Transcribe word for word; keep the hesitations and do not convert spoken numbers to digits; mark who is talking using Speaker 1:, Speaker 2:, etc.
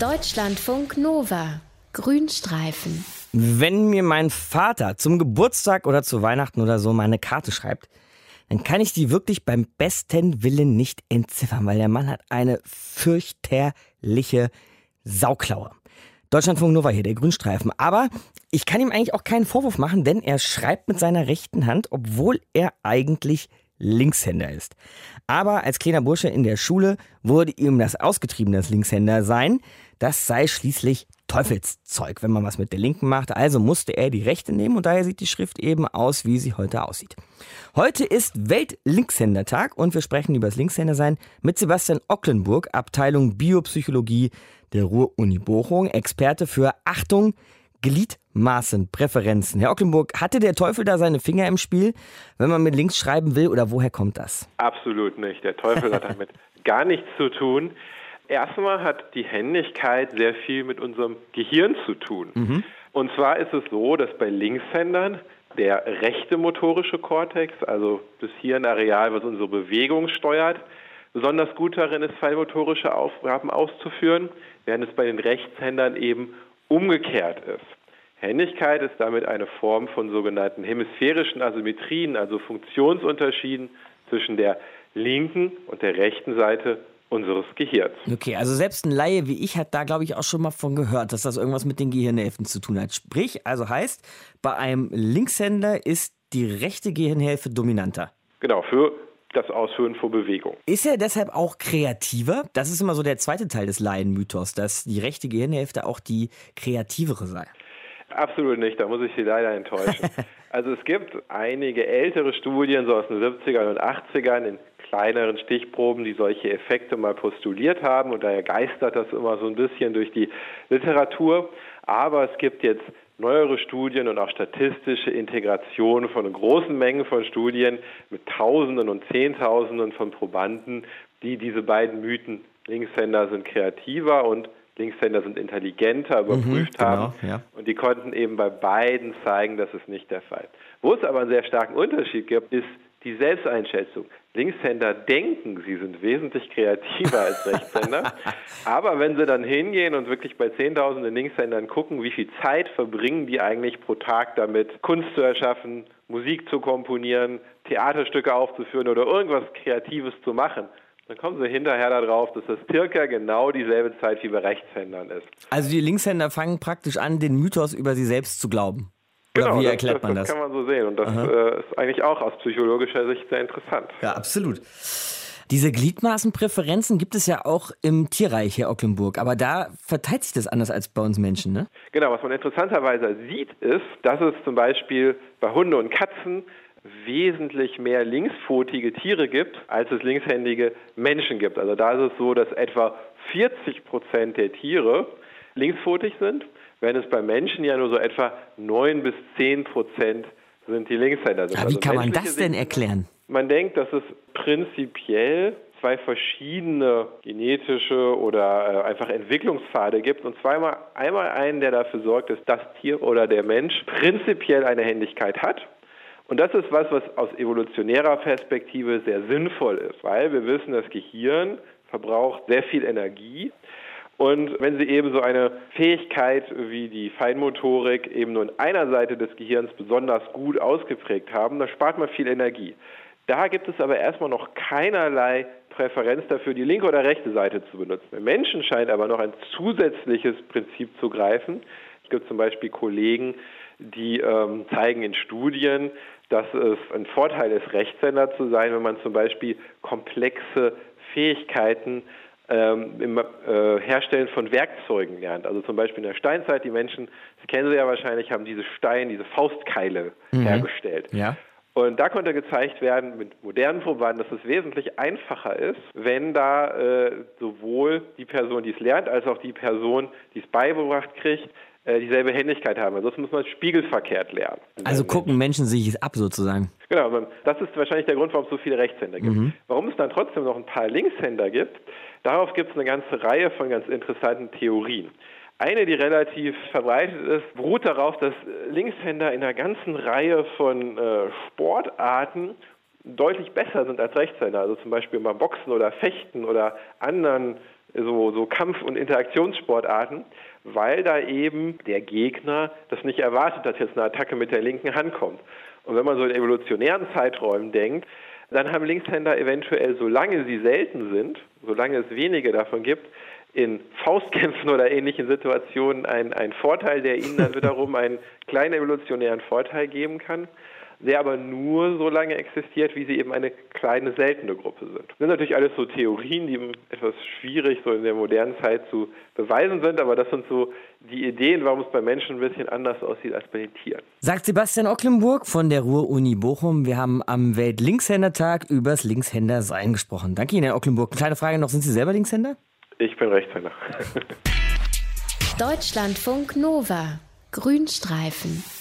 Speaker 1: Deutschlandfunk Nova. Grünstreifen.
Speaker 2: Wenn mir mein Vater zum Geburtstag oder zu Weihnachten oder so mal eine Karte schreibt, dann kann ich die wirklich beim besten Willen nicht entziffern, weil der Mann hat eine fürchterliche Sauklaue. Deutschlandfunk Nova hier, der Grünstreifen. Aber ich kann ihm eigentlich auch keinen Vorwurf machen, denn er schreibt mit seiner rechten Hand, obwohl er eigentlich Linkshänder ist. Aber als kleiner Bursche in der Schule wurde ihm das ausgetrieben, das Linkshänder sein. Das sei schließlich Teufelszeug, wenn man was mit der Linken macht. Also musste er die rechte nehmen und daher sieht die Schrift eben aus, wie sie heute aussieht. Heute ist Welt-Linkshändertag und wir sprechen über das Linkshändersein mit Sebastian Ocklenburg, Abteilung Biopsychologie der Ruhr-Uni Bochum, Experte für, Achtung, Gliedmaßenpräferenzen. Herr Ocklenburg, hatte der Teufel da seine Finger im Spiel, wenn man mit links schreiben will, oder woher kommt das?
Speaker 3: Absolut nicht. Der Teufel hat damit gar nichts zu tun. Erstmal hat die Händigkeit sehr viel mit unserem Gehirn zu tun. Mhm. Und zwar ist es so, dass bei Linkshändern der rechte motorische Kortex, also das Hirnareal, was unsere Bewegung steuert, besonders gut darin ist, feinmotorische Aufgaben auszuführen, während es bei den Rechtshändern eben umgekehrt ist. Händigkeit ist damit eine Form von sogenannten hemisphärischen Asymmetrien, also Funktionsunterschieden zwischen der linken und der rechten Seite unseres Gehirns.
Speaker 2: Okay, also selbst ein Laie wie ich hat da, glaube ich, auch schon mal von gehört, dass das irgendwas mit den Gehirnhälften zu tun hat. Sprich, also heißt, bei einem Linkshänder ist die rechte Gehirnhälfte dominanter.
Speaker 3: Genau, für das Ausführen von Bewegung.
Speaker 2: Ist er deshalb auch kreativer? Das ist immer so der zweite Teil des Laienmythos, dass die rechte Gehirnhälfte auch die kreativere sei.
Speaker 3: Absolut nicht, da muss ich Sie leider enttäuschen. Also es gibt einige ältere Studien, so aus den siebzigern und achtzigern, in kleineren Stichproben, die solche Effekte mal postuliert haben, und daher geistert das immer so ein bisschen durch die Literatur. Aber es gibt jetzt neuere Studien und auch statistische Integration von großen Mengen von Studien mit Tausenden und Zehntausenden von Probanden, die diese beiden Mythen, Linkshänder sind kreativer und Linkshänder sind intelligenter, überprüft mhm, genau, haben. Ja. Und die konnten eben bei beiden zeigen, das ist nicht der Fall. Wo es aber einen sehr starken Unterschied gibt, ist die Selbsteinschätzung. Linkshänder denken, sie sind wesentlich kreativer als Rechtshänder. Aber wenn sie dann hingehen und wirklich bei Zehntausenden Linkshändern gucken, wie viel Zeit verbringen die eigentlich pro Tag damit, Kunst zu erschaffen, Musik zu komponieren, Theaterstücke aufzuführen oder irgendwas Kreatives zu machen, dann kommen sie hinterher darauf, dass das circa genau dieselbe Zeit wie bei Rechtshändern ist.
Speaker 2: Also die Linkshänder fangen praktisch an, den Mythos über sie selbst zu glauben. Oder
Speaker 3: genau,
Speaker 2: wie
Speaker 3: das,
Speaker 2: erklärt
Speaker 3: das,
Speaker 2: man
Speaker 3: das?
Speaker 2: das?
Speaker 3: Das kann man so sehen und das äh, ist eigentlich auch aus psychologischer Sicht sehr interessant.
Speaker 2: Ja, absolut. Diese Gliedmaßenpräferenzen gibt es ja auch im Tierreich, Herr Ocklenburg, aber da verteilt sich das anders als bei uns Menschen, ne?
Speaker 3: Genau, was man interessanterweise sieht, ist, dass es zum Beispiel bei Hunde und Katzen wesentlich mehr linkspfotige Tiere gibt, als es linkshändige Menschen gibt. Also da ist es so, dass etwa vierzig Prozent der Tiere linkspfotig sind, während es bei Menschen ja nur so etwa neun bis zehn Prozent sind, die Linkshänder sind.
Speaker 2: Ja, wie
Speaker 3: also
Speaker 2: kann man das denn erklären?
Speaker 3: Man denkt, dass es prinzipiell zwei verschiedene genetische oder äh, einfach Entwicklungspfade gibt. Und zweimal einmal einen, der dafür sorgt, dass das Tier oder der Mensch prinzipiell eine Händigkeit hat. Und das ist was, was aus evolutionärer Perspektive sehr sinnvoll ist, weil wir wissen, das Gehirn verbraucht sehr viel Energie. Und wenn Sie eben so eine Fähigkeit wie die Feinmotorik eben nur in einer Seite des Gehirns besonders gut ausgeprägt haben, dann spart man viel Energie. Da gibt es aber erstmal noch keinerlei Präferenz dafür, die linke oder rechte Seite zu benutzen. Im Menschen scheint aber noch ein zusätzliches Prinzip zu greifen. Es gibt zum Beispiel Kollegen, die ähm, zeigen in Studien, dass es ein Vorteil ist, Rechtshänder zu sein, wenn man zum Beispiel komplexe Fähigkeiten ähm, im äh, Herstellen von Werkzeugen lernt. Also zum Beispiel in der Steinzeit, die Menschen, das kennen Sie ja wahrscheinlich, haben diese Steine, diese Faustkeile mhm. hergestellt.
Speaker 2: Ja.
Speaker 3: Und da konnte gezeigt werden mit modernen Probanden, dass es wesentlich einfacher ist, wenn da äh, sowohl die Person, die es lernt, als auch die Person, die es beigebracht kriegt, dieselbe Händigkeit haben. Also das muss man spiegelverkehrt lernen.
Speaker 2: Also gucken Menschen sich es ab sozusagen.
Speaker 3: Genau, das ist wahrscheinlich der Grund, warum es so viele Rechtshänder gibt. Mhm. Warum es dann trotzdem noch ein paar Linkshänder gibt, darauf gibt es eine ganze Reihe von ganz interessanten Theorien. Eine, die relativ verbreitet ist, beruht darauf, dass Linkshänder in einer ganzen Reihe von äh, Sportarten deutlich besser sind als Rechtshänder. Also zum Beispiel beim Boxen oder Fechten oder anderen so, so Kampf- und Interaktionssportarten, weil da eben der Gegner das nicht erwartet, dass jetzt eine Attacke mit der linken Hand kommt. Und wenn man so in evolutionären Zeiträumen denkt, dann haben Linkshänder eventuell, solange sie selten sind, solange es wenige davon gibt, in Faustkämpfen oder ähnlichen Situationen einen, einen Vorteil, der ihnen dann wiederum einen kleinen evolutionären Vorteil geben kann, der aber nur so lange existiert, wie sie eben eine kleine, seltene Gruppe sind. Das sind natürlich alles so Theorien, die etwas schwierig so in der modernen Zeit zu beweisen sind, aber das sind so die Ideen, warum es bei Menschen ein bisschen anders aussieht als bei den Tieren.
Speaker 2: Sagt Sebastian Ocklenburg von der Ruhr-Uni Bochum. Wir haben am Welt-Linkshänder-Tag übers Linkshänder-Sein gesprochen. Danke Ihnen, Herr Ocklenburg. Eine kleine Frage noch, sind Sie selber Linkshänder?
Speaker 3: Ich bin Rechtshänder.
Speaker 1: Deutschlandfunk Nova. Grünstreifen.